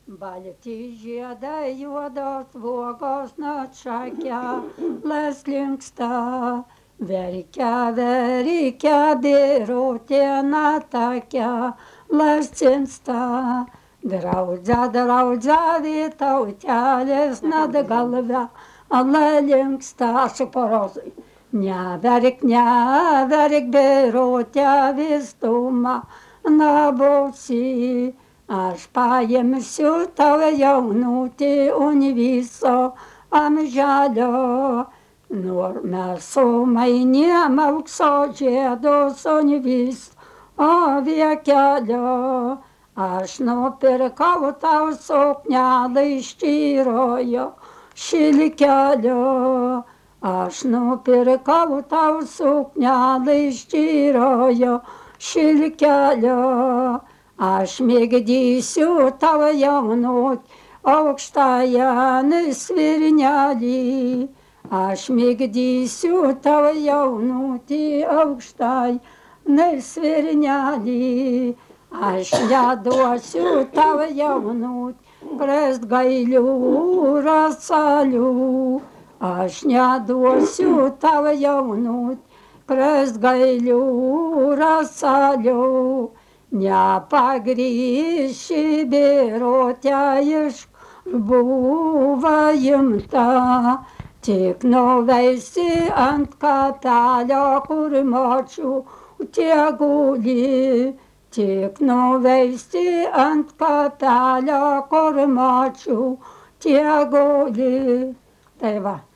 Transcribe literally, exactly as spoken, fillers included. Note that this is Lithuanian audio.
Balti žiedai juodos uogos nuošakia, las linksta. Verkia, verkia, birutė natakia, las cinsta. Draudžia, draudžia, vytautelis nad galvę, ala linksta. Aš porozai. Neverk, neverk, birutė vystumą, nabosi. Aš paimsiu tave jaunutį un viso amželio. Nor mes sumainėm aukso žiedus un viso viekelio. Aš nupirkau tau suknelę iš tyrojo šilkelio. Aš nupirkau tau suknelę iš tyrojo šilkelio. Aš migdysiu tavo jaunutį aukštajam svirnelį. Aš migdysiu tavo jaunutį aukštajam svirnelį. Aš neduosiu tavo jaunutį prest gailių rasalių. Aš neduosiu tavo jaunutį prest gailių rasalių. Nepagrįši birutė iš buvo imta, tik nuveisi ant kapelio, kur močiutė guli. Tik nuveisi ant kapelio, kur močiutė guli. Tai va.